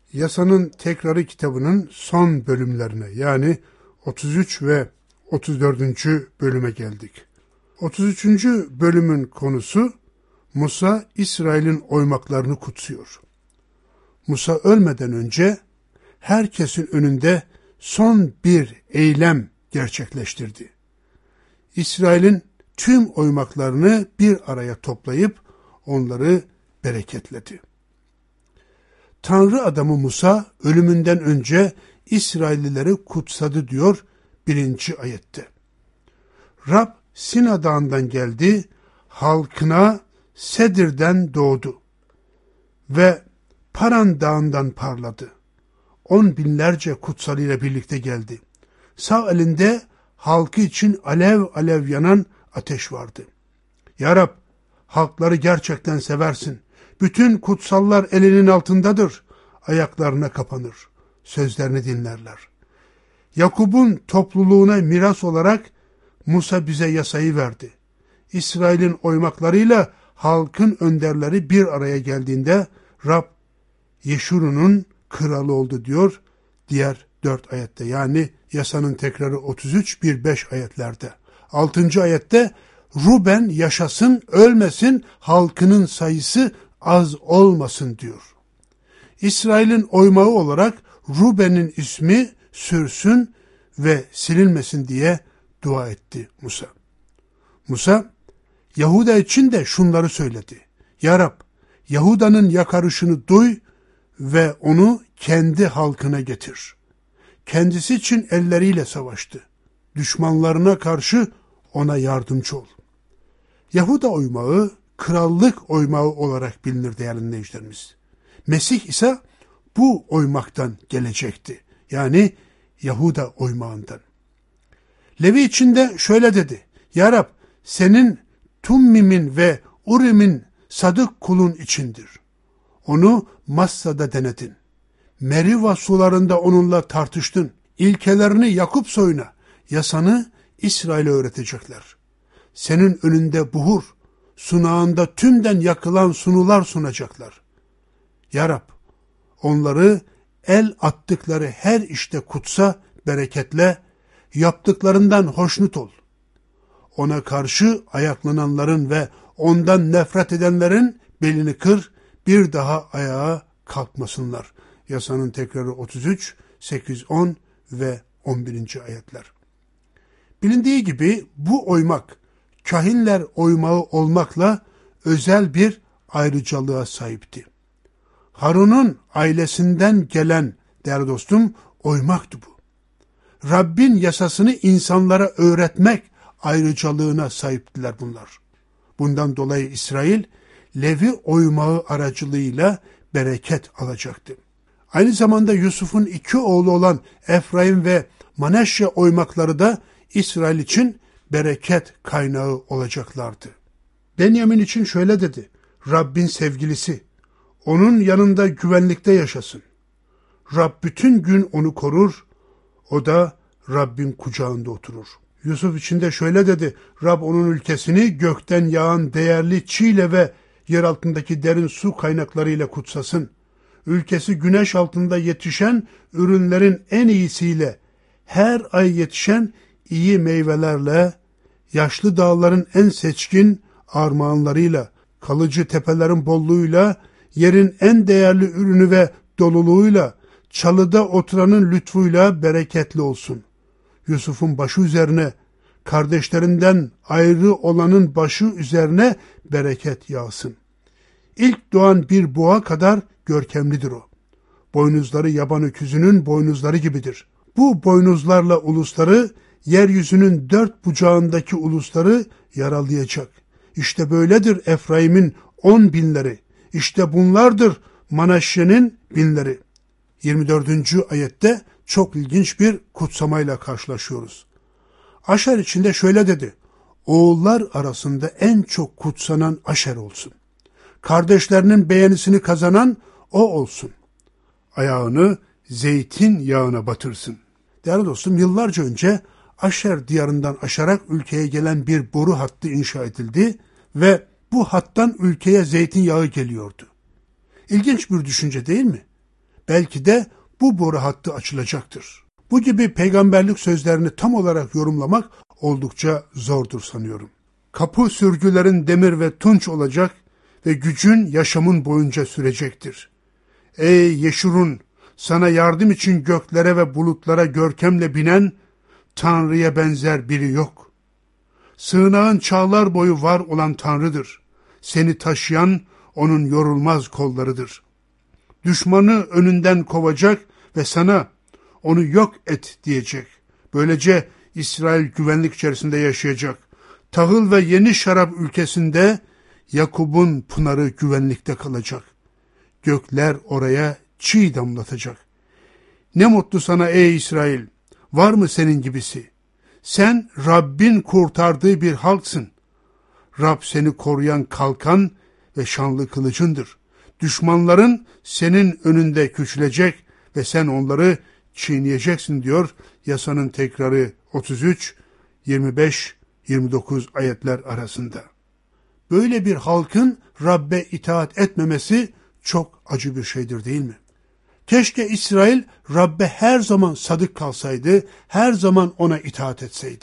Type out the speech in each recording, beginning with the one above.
Yasanın Tekrarı kitabının son bölümlerine, yani 33 ve 34. bölüme geldik. 33. bölümün konusu Musa İsrail'in oymaklarını kutsuyor. Musa ölmeden önce herkesin önünde son bir eylem gerçekleştirdi. İsrail'in tüm oymaklarını bir araya toplayıp onları bereketledi. Tanrı adamı Musa ölümünden önce İsraillileri kutsadı diyor 1. ayette. Rab Sina Dağı'ndan geldi, halkına Sedir'den doğdu ve Paran Dağı'ndan parladı. 10 binlerce kutsalıyla birlikte geldi. Sağ elinde halkı için alev alev yanan ateş vardı. Ya Rab, halkları gerçekten seversin. Bütün kutsallar elinin altındadır. Ayaklarına kapanır. Sözlerini dinlerler. Yakup'un topluluğuna miras olarak Musa bize yasayı verdi. İsrail'in oymaklarıyla halkın önderleri bir araya geldiğinde Rab Yeşurun'un kralı oldu diyor diğer 4 ayette. Yani yasanın tekrarı 33, 1-5 ayetlerde. 6. ayette Ruben yaşasın, ölmesin, halkının sayısı az olmasın diyor. İsrail'in oymağı olarak Ruben'in ismi sürsün ve silinmesin diye dua etti Musa. Musa, Yahuda için de şunları söyledi. Ya Rab, Yahuda'nın yakarışını duy ve onu kendi halkına getir. Kendisi için elleriyle savaştı. Düşmanlarına karşı ona yardımcı ol. Yahuda oymağı, krallık oymağı olarak bilinir değerli dinleyicilerimiz. Mesih ise bu oymaktan gelecekti. Yani Yahuda oymağından. Levi için de şöyle dedi. Ya Rab, senin Tummim'in ve Urim'in sadık kulun içindir. Onu Massa'da denedin. Meriva sularında onunla tartıştın. İlkelerini Yakup soyuna, yasanı İsrail'e öğretecekler. Senin önünde buhur, sunağında tümden yakılan sunular sunacaklar. Ya Rab, onları el attıkları her işte kutsa, bereketle, yaptıklarından hoşnut ol. Ona karşı ayaklananların ve ondan nefret edenlerin belini kır, bir daha ayağa kalkmasınlar. Yasanın tekrarı 33, 8, 10 ve 11. ayetler. Bilindiği gibi bu oymak, kahinler oymağı olmakla özel bir ayrıcalığa sahipti. Harun'un ailesinden gelen, değerli dostum, oymaktı bu. Rabbin yasasını insanlara öğretmek ayrıcalığına sahiptiler bunlar. Bundan dolayı İsrail, Levi oymağı aracılığıyla bereket alacaktı. Aynı zamanda Yusuf'un 2 oğlu olan Efraim ve Maneşe oymakları da İsrail için bereket kaynağı olacaklardı. Benyamin için şöyle dedi. Rabbin sevgilisi, onun yanında güvenlikte yaşasın. Rab bütün gün onu korur, o da Rabbin kucağında oturur. Yusuf için de şöyle dedi. Rab onun ülkesini gökten yağan değerli çiğle ve yer altındaki derin su kaynaklarıyla kutsasın. Ülkesi güneş altında yetişen ürünlerin en iyisiyle, her ay yetişen iyi meyvelerle, yaşlı dağların en seçkin armağanlarıyla, kalıcı tepelerin bolluğuyla, yerin en değerli ürünü ve doluluğuyla, çalıda oturanın lütfuyla bereketli olsun. Yusuf'un başı üzerine, kardeşlerinden ayrı olanın başı üzerine bereket yağsın. İlk doğan bir boğa kadar görkemlidir o. Boynuzları yaban öküzünün boynuzları gibidir. Bu boynuzlarla ulusları, yeryüzünün 4 bucağındaki ulusları yaralayacak. İşte böyledir Efraim'in 10 binleri. İşte bunlardır Manaşe'nin binleri. 24. ayette çok ilginç bir kutsamayla karşılaşıyoruz. Aşer içinde şöyle dedi. Oğullar arasında en çok kutsanan Aşer olsun. Kardeşlerinin beğenisini kazanan o olsun. Ayağını zeytin yağına batırsın. Değerli dostum, yıllarca önce Aşer diyarından aşarak ülkeye gelen bir boru hattı inşa edildi ve bu hattan ülkeye zeytinyağı geliyordu. İlginç bir düşünce değil mi? belki de bu boru hattı açılacaktır. Bu gibi peygamberlik sözlerini tam olarak yorumlamak oldukça zordur sanıyorum. Kapı sürgülerin demir ve tunç olacak ve gücün yaşamın boyunca sürecektir. Ey Yeşurun, sana yardım için göklere ve bulutlara görkemle binen Tanrı'ya benzer biri yok. Sığınağın çağlar boyu var olan Tanrı'dır. Seni taşıyan onun yorulmaz kollarıdır. Düşmanı önünden kovacak ve sana onu yok et diyecek. Böylece İsrail güvenlik içerisinde yaşayacak. Tahıl ve yeni şarap ülkesinde Yakup'un pınarı güvenlikte kalacak. Gökler oraya çiğ damlatacak. Ne mutlu sana ey İsrail! Var mı senin gibisi? Sen Rabbin kurtardığı bir halksın. Rab seni koruyan kalkan ve şanlı kılıcındır. Düşmanların senin önünde küçülecek ve sen onları çiğneyeceksin diyor Yasanın tekrarı 33, 25, 29 ayetler arasında. Böyle bir halkın Rabbe itaat etmemesi çok acı bir şeydir değil mi? Keşke İsrail Rabbe her zaman sadık kalsaydı, her zaman ona itaat etseydi.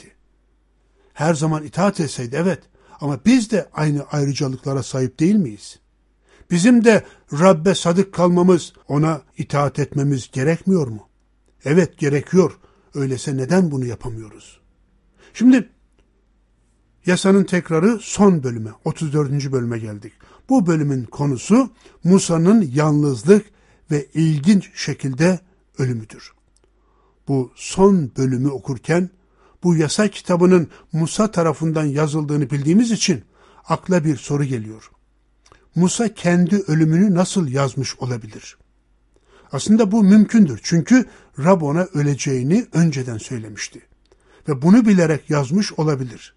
Her zaman itaat etseydi evet, ama biz de aynı ayrıcalıklara sahip değil miyiz? Bizim de Rabbe sadık kalmamız, ona itaat etmemiz gerekmiyor mu? Evet gerekiyor. Öyleyse neden bunu yapamıyoruz? Şimdi Yasanın tekrarı son bölüme, 34. bölüme geldik. Bu bölümün konusu Musa'nın yalnızlık ve ilginç şekilde ölümüdür. Bu son bölümü okurken bu yasa kitabının Musa tarafından yazıldığını bildiğimiz için akla bir soru geliyor. Musa kendi ölümünü nasıl yazmış olabilir? Aslında bu mümkündür. Çünkü Rab ona öleceğini önceden söylemişti. Ve bunu bilerek yazmış olabilir.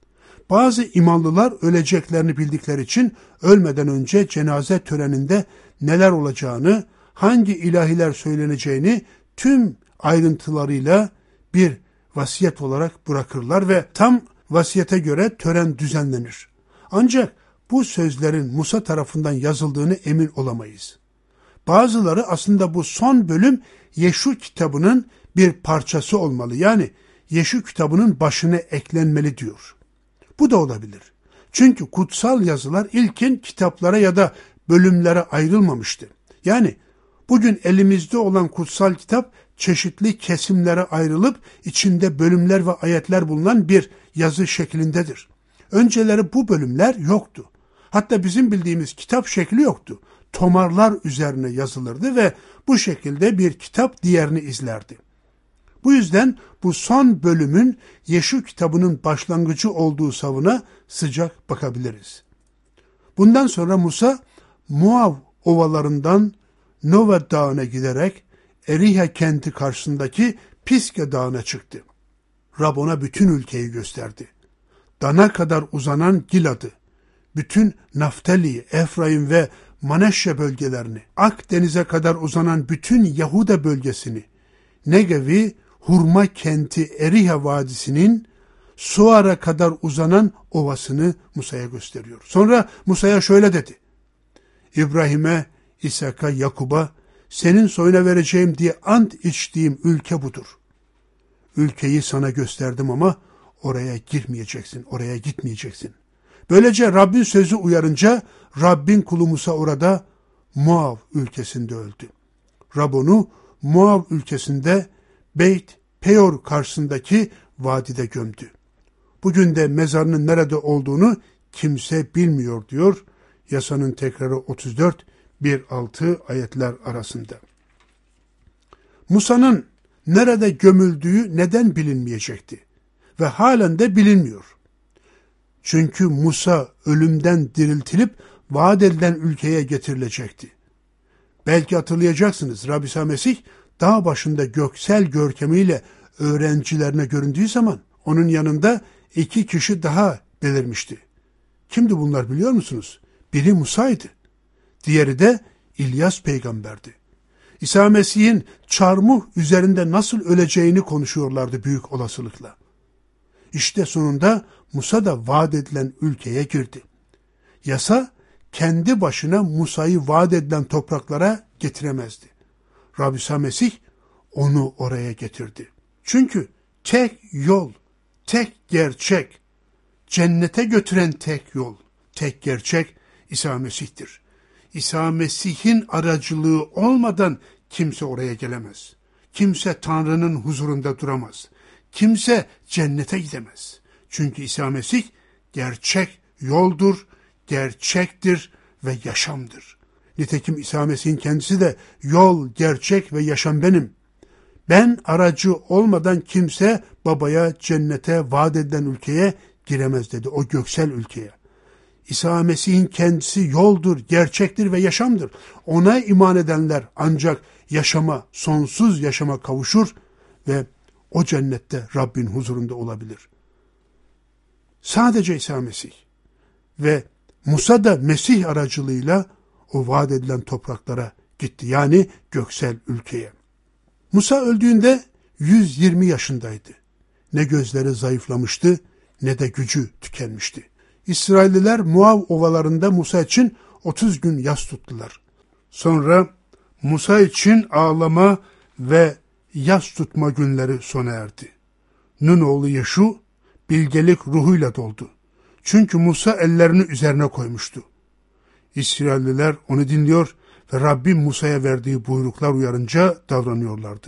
Bazı imanlılar öleceklerini bildikleri için ölmeden önce cenaze töreninde neler olacağını, hangi ilahiler söyleneceğini tüm ayrıntılarıyla bir vasiyet olarak bırakırlar ve tam vasiyete göre tören düzenlenir. Ancak bu sözlerin Musa tarafından yazıldığını emin olamayız. Bazıları aslında bu son bölüm Yeşu kitabının bir parçası olmalı. Yani Yeşu kitabının başına eklenmeli diyor. Bu da olabilir. Çünkü kutsal yazılar ilkin kitaplara ya da bölümlere ayrılmamıştı. Yani bugün elimizde olan kutsal kitap çeşitli kesimlere ayrılıp içinde bölümler ve ayetler bulunan bir yazı şeklindedir. Önceleri bu bölümler yoktu. Hatta bizim bildiğimiz kitap şekli yoktu. Tomarlar üzerine yazılırdı ve bu şekilde bir kitap diğerini izlerdi. Bu yüzden bu son bölümün Yeşu kitabının başlangıcı olduğu savına sıcak bakabiliriz. Bundan sonra Musa Moav ovalarından Nova dağına giderek Eriha kenti karşısındaki Piske dağına çıktı. Rab ona bütün ülkeyi gösterdi. Dan'a kadar uzanan Gilad'ı, bütün Naftali, Efraim ve Maneşe bölgelerini, Akdeniz'e kadar uzanan bütün Yahuda bölgesini, Negev'i, hurma kenti Eriha Vadisi'nin Suar'a kadar uzanan ovasını Musa'ya gösteriyor. Sonra Musa'ya şöyle dedi: İbrahim'e, İshak'a, Yakub'a senin soyuna vereceğim diye ant içtiğim ülke budur. Ülkeyi sana gösterdim ama oraya girmeyeceksin, oraya gitmeyeceksin. Böylece Rabbin sözü uyarınca Rabbin kulu Musa orada Moav ülkesinde öldü. Rab onu Moav ülkesinde Beyt Peor karşısındaki vadide gömdü. Bugün de mezarının nerede olduğunu kimse bilmiyor diyor Yasanın tekrarı 34, 1-6 ayetler arasında. Musa'nın nerede gömüldüğü neden bilinmeyecekti ve halen de bilinmiyor. Çünkü Musa ölümden diriltilip vaat edilen ülkeye getirilecekti. Belki hatırlayacaksınız, Rabbi İsa Mesih dağ başında göksel görkemiyle öğrencilerine göründüğü zaman onun yanında 2 kişi daha belirmişti. Kimdi bunlar biliyor musunuz? Biri Musa'ydı. Diğeri de İlyas peygamberdi. İsa Mesih'in çarmıh üzerinde nasıl öleceğini konuşuyorlardı büyük olasılıkla. İşte sonunda Musa da vaat edilen ülkeye girdi. Yasa kendi başına Musa'yı vaat edilen topraklara getiremezdi. Rabbi İsa Mesih onu oraya getirdi. Çünkü tek yol, tek gerçek, cennete götüren tek yol, tek gerçek İsa Mesih'tir. İsa Mesih'in aracılığı olmadan kimse oraya gelemez. Kimse Tanrı'nın huzurunda duramaz. Kimse cennete gidemez. Çünkü İsa Mesih gerçek yoldur, gerçektir ve yaşamdır. Nitekim İsa Mesih'in kendisi de yol, gerçek ve yaşam benim. Ben aracı olmadan kimse babaya, cennete, vaat edilen ülkeye giremez dedi. O göksel ülkeye. İsa Mesih'in kendisi yoldur, gerçektir ve yaşamdır. Ona iman edenler ancak yaşama, sonsuz yaşama kavuşur ve o cennette Rabbin huzurunda olabilir. Sadece İsa Mesih ve Musa da Mesih aracılığıyla o vaat edilen topraklara gitti. Yani göksel ülkeye. Musa öldüğünde 120 yaşındaydı. Ne gözleri zayıflamıştı ne de gücü tükenmişti. İsrailliler Moav ovalarında Musa için 30 gün yas tuttular. Sonra Musa için ağlama ve yas tutma günleri sona erdi. Nun oğlu Yeşu bilgelik ruhuyla doldu. Çünkü Musa ellerini üzerine koymuştu. İsrailliler onu dinliyor ve Rabbin Musa'ya verdiği buyruklar uyarınca davranıyorlardı.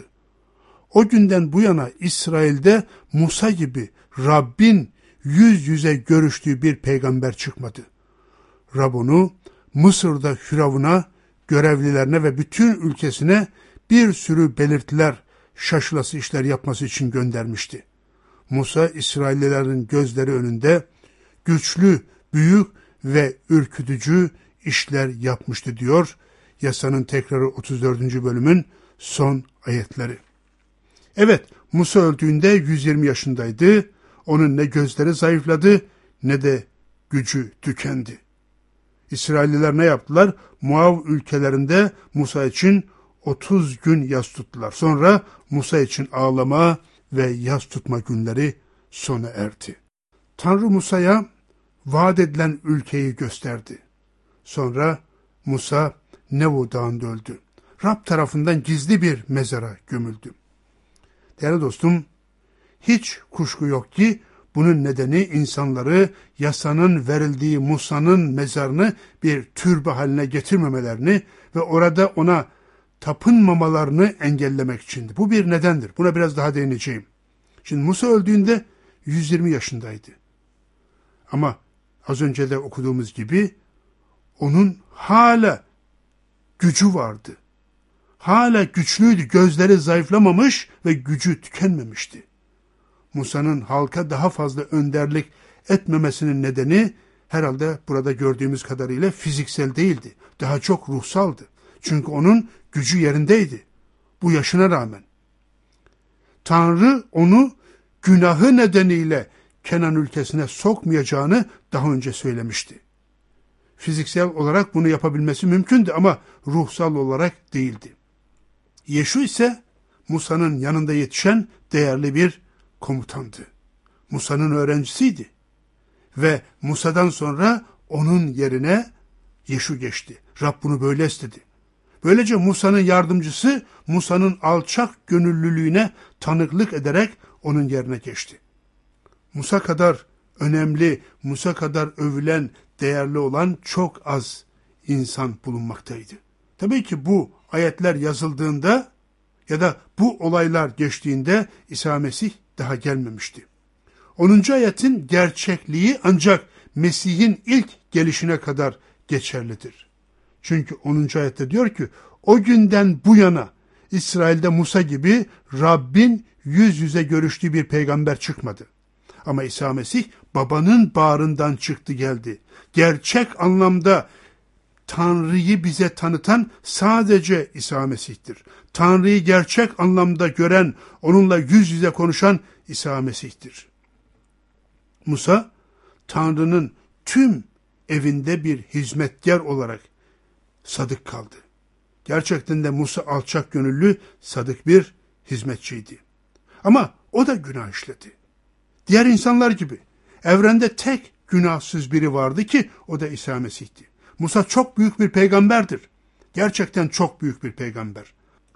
O günden bu yana İsrail'de Musa gibi Rabbin yüz yüze görüştüğü bir peygamber çıkmadı. Rab onu Mısır'da Firavun'a, görevlilerine ve bütün ülkesine bir sürü belirtiler, şaşılası işler yapması için göndermişti. Musa İsraillilerin gözleri önünde güçlü, büyük ve ürkütücü işler yapmıştı diyor Yasanın Tekrarı 34. bölümün son ayetleri. Evet, Musa öldüğünde 120 yaşındaydı. Onun ne gözleri zayıfladı ne de gücü tükendi. İsrailliler ne yaptılar? Moav ülkelerinde Musa için 30 gün yas tuttular. Sonra Musa için ağlama ve yas tutma günleri sona erdi. Tanrı Musa'ya vaat edilen ülkeyi gösterdi. Sonra Musa Nevo Dağı'nda öldü. Rab tarafından gizli bir mezara gömüldü. Değerli dostum, hiç kuşku yok ki bunun nedeni insanları yasanın verildiği Musa'nın mezarını bir türbe haline getirmemelerini ve orada ona tapınmamalarını engellemek içindi. Bu bir nedendir. Buna biraz daha değineceğim. Şimdi Musa öldüğünde 120 yaşındaydı. Ama az önce de okuduğumuz gibi onun hala gücü vardı. Hala güçlüydü, gözleri zayıflamamış ve gücü tükenmemişti. Musa'nın halka daha fazla önderlik etmemesinin nedeni herhalde burada gördüğümüz kadarıyla fiziksel değildi. Daha çok ruhsaldı. Çünkü onun gücü yerindeydi. Bu yaşına rağmen. Tanrı onu günahı nedeniyle Kenan ülkesine sokmayacağını daha önce söylemişti. Fiziksel olarak bunu yapabilmesi mümkündü ama ruhsal olarak değildi. Yeşu ise Musa'nın yanında yetişen değerli bir komutandı. Musa'nın öğrencisiydi. Ve Musa'dan sonra onun yerine Yeşu geçti. Rab bunu böyle istedi. Böylece Musa'nın yardımcısı Musa'nın alçak gönüllülüğüne tanıklık ederek onun yerine geçti. Musa kadar önemli, Musa kadar övülen, değerli olan çok az insan bulunmaktaydı. Tabii ki bu ayetler yazıldığında ya da bu olaylar geçtiğinde İsa Mesih daha gelmemişti. 10. ayetin gerçekliği ancak Mesih'in ilk gelişine kadar geçerlidir. Çünkü 10. ayette diyor ki, o günden bu yana İsrail'de Musa gibi Rabbin yüz yüze görüştüğü bir peygamber çıkmadı. Ama İsa Mesih babanın bağrından çıktı geldi. Gerçek anlamda Tanrı'yı bize tanıtan sadece İsa Mesih'tir. Tanrı'yı gerçek anlamda gören, onunla yüz yüze konuşan İsa Mesih'tir. Musa, Tanrı'nın tüm evinde bir hizmetkar olarak sadık kaldı. Gerçekten de Musa alçak gönüllü, sadık bir hizmetçiydi. Ama o da günah işledi. Diğer insanlar gibi. Evrende tek günahsız biri vardı ki o da İsa Mesih'ti. Musa çok büyük bir peygamberdir. Gerçekten çok büyük bir peygamber.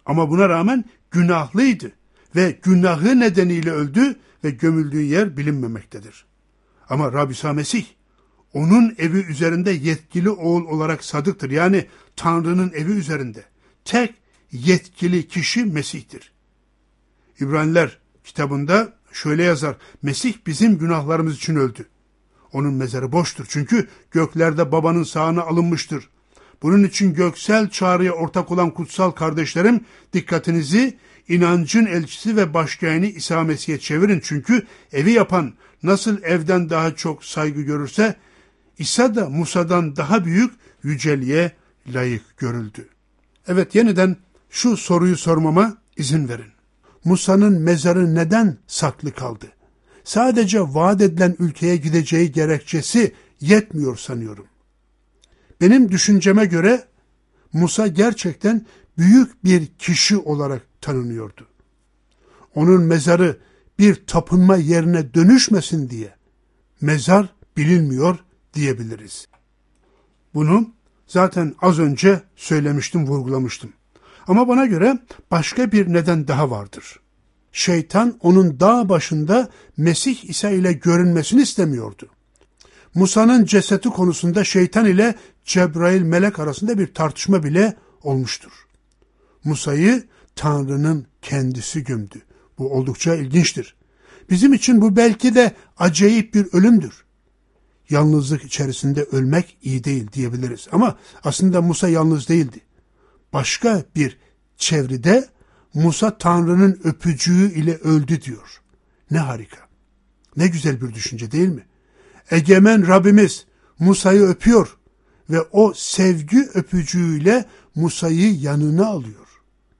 Ama buna rağmen günahlıydı ve günahı nedeniyle öldü ve gömüldüğü yer bilinmemektedir. Ama Rab İsa Mesih, onun evi üzerinde yetkili oğul olarak sadıktır. Yani Tanrı'nın evi üzerinde tek yetkili kişi Mesih'tir. İbraniler kitabında şöyle yazar: Mesih bizim günahlarımız için öldü. Onun mezarı boştur. Çünkü göklerde babanın sağına alınmıştır. Bunun için göksel çağrıya ortak olan kutsal kardeşlerim, dikkatinizi inancın elçisi ve başkayını İsa Mesih'e çevirin. Çünkü evi yapan nasıl evden daha çok saygı görürse, İsa da Musa'dan daha büyük yüceliğe layık görüldü. Evet, yeniden şu soruyu sormama izin verin. Musa'nın mezarı neden saklı kaldı? Sadece vaat edilen ülkeye gideceği gerekçesi yetmiyor sanıyorum. Benim düşünceme göre Musa gerçekten büyük bir kişi olarak tanınıyordu. Onun mezarı bir tapınma yerine dönüşmesin diye mezar bilinmiyor diyebiliriz. Bunu zaten az önce söylemiştim, vurgulamıştım. Ama bana göre başka bir neden daha vardır. Şeytan onun dağ başında Mesih İsa ile görünmesini istemiyordu. Musa'nın cesedi konusunda şeytan ile Cebrail melek arasında bir tartışma bile olmuştur. Musa'yı Tanrı'nın kendisi gömdü. Bu oldukça ilginçtir. Bizim için bu belki de acayip bir ölümdür. Yalnızlık içerisinde ölmek iyi değil diyebiliriz. Ama aslında Musa yalnız değildi. Başka bir çevrede Musa Tanrı'nın öpücüğü ile öldü diyor. Ne harika. Ne güzel bir düşünce değil mi? Egemen Rabbimiz Musa'yı öpüyor ve o sevgi öpücüğüyle Musa'yı yanına alıyor.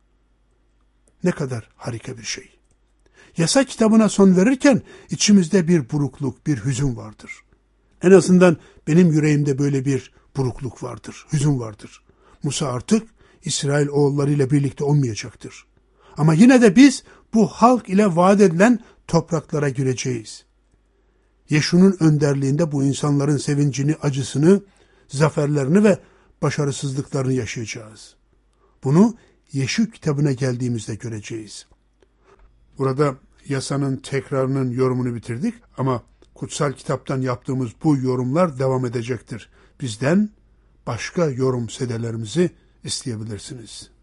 Ne kadar harika bir şey. Yasa kitabına son verirken içimizde bir burukluk, bir hüzün vardır. En azından benim yüreğimde böyle bir burukluk vardır, hüzün vardır. Musa artık İsrail oğullarıyla birlikte olmayacaktır. Ama yine de biz bu halk ile vaat edilen topraklara gireceğiz. Yeşu'nun önderliğinde bu insanların sevincini, acısını, zaferlerini ve başarısızlıklarını yaşayacağız. Bunu Yeşu kitabına geldiğimizde göreceğiz. Burada yasanın tekrarının yorumunu bitirdik ama kutsal kitaptan yaptığımız bu yorumlar devam edecektir. Bizden başka yorum sedelerimizi isteyebilirsiniz.